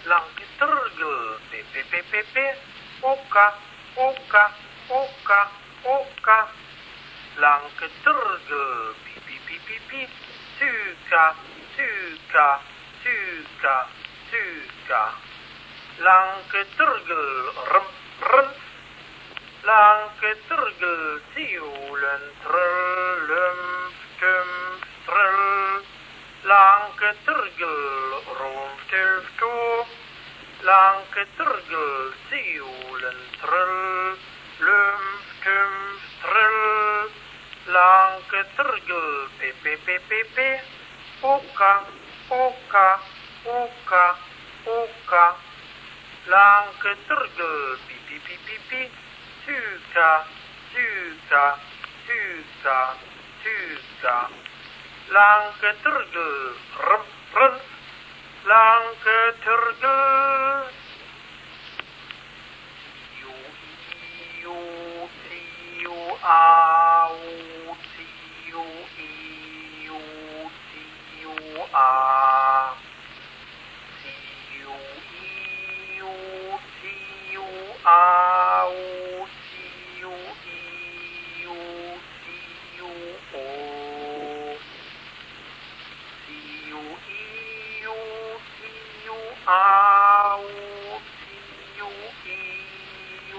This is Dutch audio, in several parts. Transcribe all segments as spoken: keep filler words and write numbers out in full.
Langke tergel, pepe pepe pepe, oka, oka, oka, oka. Langke tergel, pipi pipi pipi, tuka, tuka, tuka, tuka. Langke tergel, rem, rem. Langke tergel, tiolen, trullum, tum, trull. Langke tergel, romf, tulf, to. Langke tergel, tiolen, trull, lumf, tumf, trull. Langke tergel, pepe pepe pepe, oka, oka, oka, oka. Langke tergel, pipi pipi pipi, tuka, tuka, tuka, tuka. Langke tergel, rem, rem. Langke tergel. Iu, iu, tiu, au, tiu, iu, tiu, a. Tiu, iu, tiu, au, tiu, iu, tiu, o. Tiu, iu, tiu, au, tiu, iu.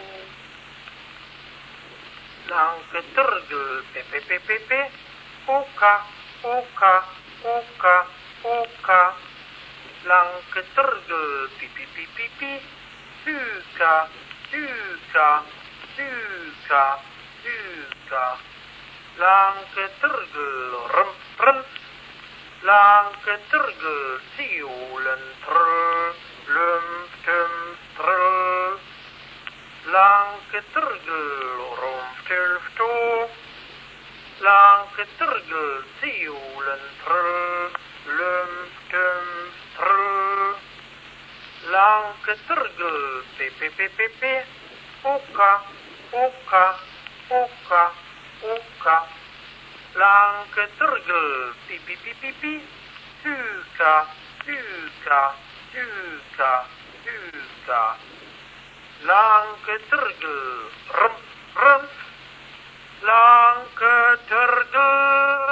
Langke tergel, pepe pepe pepe, oka, oka, oka, oka. Langke tergel, pipi pipi pipi, tuka, tuka, tuka, tuka. Langke tergel, rem, rem. Langke tergel, tiolen, trull, lumf, tumf, trull. Langke tergel, romf, tulf, to. Langke tergel, tiolen, trull, lumf, tumf, trull. Langke tergel, pepe pepe pepe, oka, oka, oka, oka. Langke tergel, pipi pipi pipi, tuka, tuka, tuka, tuka. Langke tergel, rem, rem. Langke tergel.